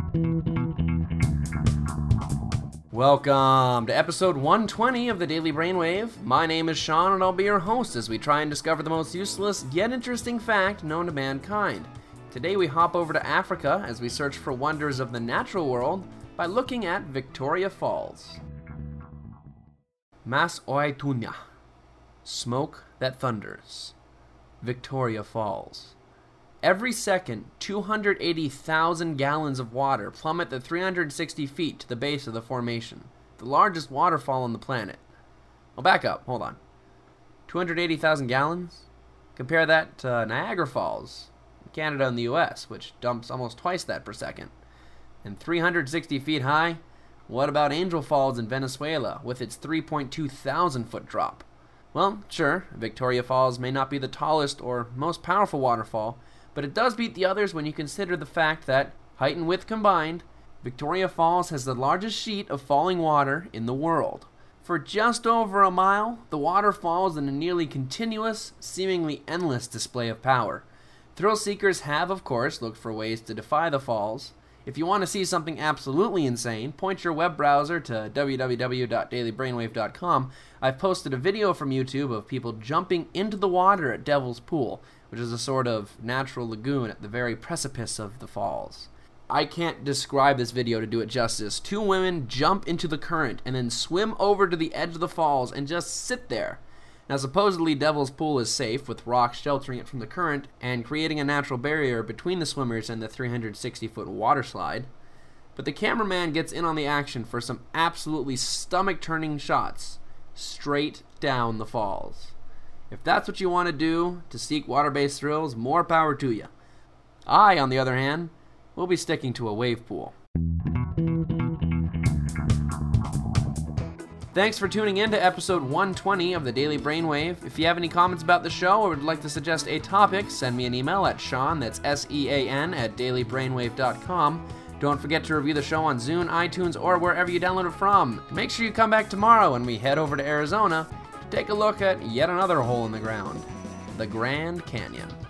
Welcome to episode 120 of the Daily Brainwave. My name is Sean and I'll be your host as we try and discover the most useless yet interesting fact known to mankind. Today we hop over to Africa as we search for wonders of the natural world by looking at Victoria Falls. Mas Oitunya, smoke that thunders. Victoria Falls. Every second, 280,000 gallons of water plummet the 360 feet to the base of the formation, the largest waterfall on the planet. Well, back up, hold on. 280,000 gallons? Compare that to Niagara Falls, Canada and the US, which dumps almost twice that per second. And 360 feet high? What about Angel Falls in Venezuela, with its 3.2 thousand foot drop? Well, sure, Victoria Falls may not be the tallest or most powerful waterfall, but it does beat the others when you consider the fact that, height and width combined, Victoria Falls has the largest sheet of falling water in the world. For just over a mile, the water falls in a nearly continuous, seemingly endless display of power. Thrill seekers have, of course, looked for ways to defy the falls. If you want to see something absolutely insane, point your web browser to www.dailybrainwave.com. I've posted a video from YouTube of people jumping into the water at Devil's Pool, which is a sort of natural lagoon at the very precipice of the falls. I can't describe this video to do it justice. Two women jump into the current and then swim over to the edge of the falls and just sit there. Now, supposedly Devil's Pool is safe, with rocks sheltering it from the current and creating a natural barrier between the swimmers and the 360-foot water slide. But the cameraman gets in on the action for some absolutely stomach-turning shots straight down the falls. If that's what you want to do to seek water-based thrills, more power to you. I, on the other hand, will be sticking to a wave pool. Thanks for tuning in to episode 120 of the Daily Brainwave. If you have any comments about the show or would like to suggest a topic, send me an email at Sean, that's SEAN, at dailybrainwave.com. Don't forget to review the show on Zune, iTunes, or wherever you download it from. Make sure you come back tomorrow when we head over to Arizona to take a look at yet another hole in the ground, the Grand Canyon.